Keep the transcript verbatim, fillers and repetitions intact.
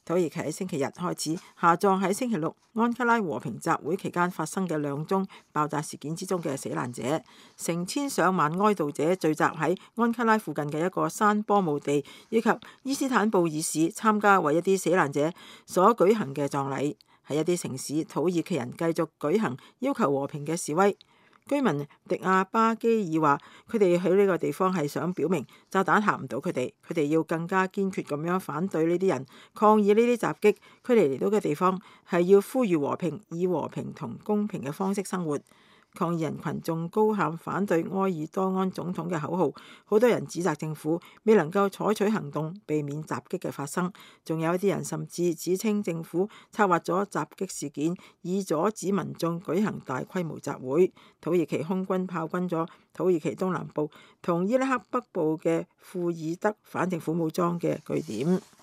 土耳其喺星期日開始下葬喺星期六安卡拉和平集會期間發生嘅兩宗爆炸事件之中嘅死難者，成千上萬哀悼者聚集喺安卡拉附近嘅一個山坡墓地，以及伊斯坦布爾市參加為一啲死難者所舉行嘅葬禮。喺一啲城市，土耳其人繼續舉行要求和平嘅示威。居民迪亞巴基爾話：佢哋喺呢個地方係想表明炸彈嚇唔到佢哋，佢哋要更加堅決咁樣反對呢啲人，抗議呢啲襲擊。佢哋嚟到嘅地方係要呼籲和平，以和平同公平嘅方式生活。抗議人群眾高喊反對埃爾多安總統嘅口號，好多人指責政府未能夠採取行動避免襲擊嘅發生，仲有一啲人甚至指稱政府策劃咗襲擊事件，以阻止民眾舉行大規模集會。土耳其空軍炮轟咗土耳其東南部同伊拉克北部嘅庫爾德反政府武裝嘅據點。